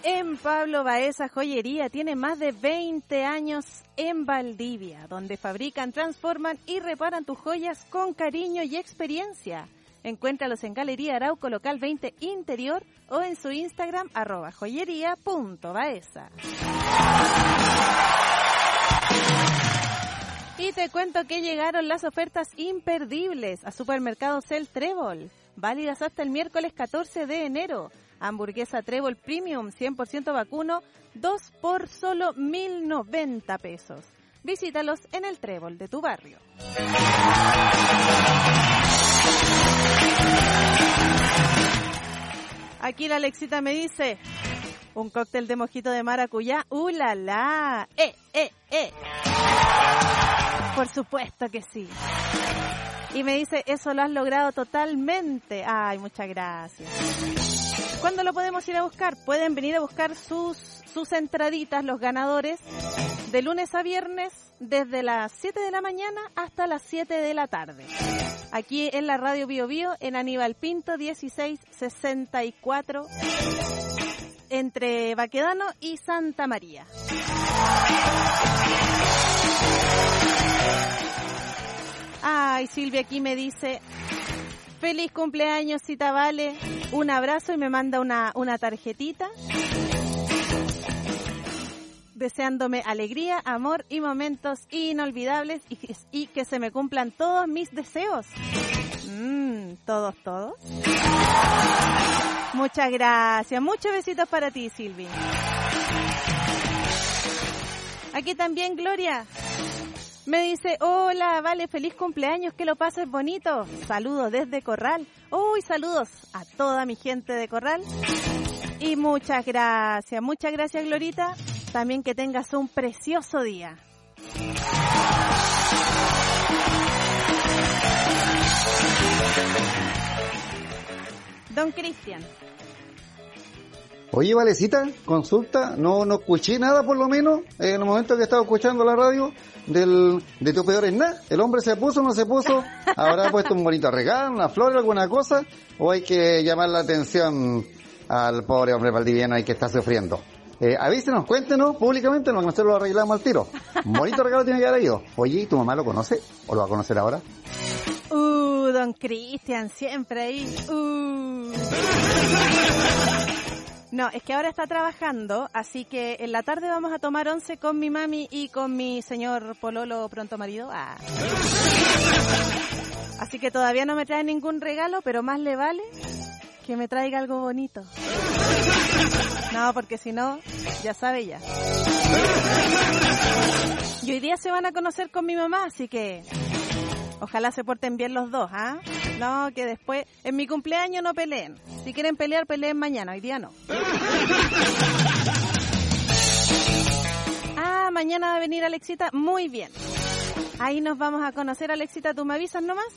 en Pablo Baeza Joyería. Tiene más de 20 años en Valdivia, donde fabrican, transforman y reparan tus joyas con cariño y experiencia. Encuéntralos en Galería Arauco, local 20 Interior, o en su Instagram, @joyería.baeza. Y te cuento que llegaron las ofertas imperdibles a Supermercados El Trébol, válidas hasta el miércoles 14 de enero. Hamburguesa Trébol Premium 100% vacuno, 2 por solo 1.090 pesos. Visítalos en el Trébol de tu barrio. Aquí la Alexita me dice, un cóctel de mojito de maracuyá, ¡la la! Por supuesto que sí. Y me dice, eso lo has logrado totalmente. Ay, muchas gracias. ¿Cuándo lo podemos ir a buscar? Pueden venir a buscar sus entraditas, los ganadores, de lunes a viernes, desde las 7 de la mañana hasta las 7 de la tarde. Aquí en la Radio Bio Bio, en Aníbal Pinto, 1664, entre Baquedano y Santa María. Ay, Silvia aquí me dice, feliz cumpleaños, Cita Vale, un abrazo, y me manda una tarjetita deseándome alegría, amor y momentos inolvidables y que se me cumplan todos mis deseos. ¿Todos? Muchas gracias, muchos besitos para ti, Silvia. Aquí también Gloria me dice, hola, Vale, feliz cumpleaños, que lo pases bonito. Saludos desde Corral. Uy, saludos a toda mi gente de Corral. Y muchas gracias, Glorita. También que tengas un precioso día. Don Cristian. Oye, Valecita, consulta, no escuché nada por lo menos en el momento que estaba escuchando la radio de tu peor es nada. ¿El hombre se puso o no se puso? ¿Habrá puesto un bonito regalo, una flor, alguna cosa? ¿O hay que llamar la atención al pobre hombre valdiviano ahí que está sufriendo? Avísenos, cuéntenos públicamente, lo que nosotros lo arreglamos al tiro. Un bonito regalo tiene que haber ido. Oye, ¿tu mamá lo conoce? ¿O lo va a conocer ahora? Don Cristian, siempre ahí. No, es que ahora está trabajando, así que en la tarde vamos a tomar once con mi mami y con mi señor pololo pronto marido. Así que todavía no me trae ningún regalo, pero más le vale que me traiga algo bonito. No, porque si no, ya sabe ya. Y hoy día se van a conocer con mi mamá, así que ojalá se porten bien los dos, ¿ah? No, que después, en mi cumpleaños no peleen. Si quieren pelear, peleen mañana, hoy día no. Mañana va a venir Alexita, muy bien. Ahí nos vamos a conocer, Alexita, ¿tú me avisas nomás?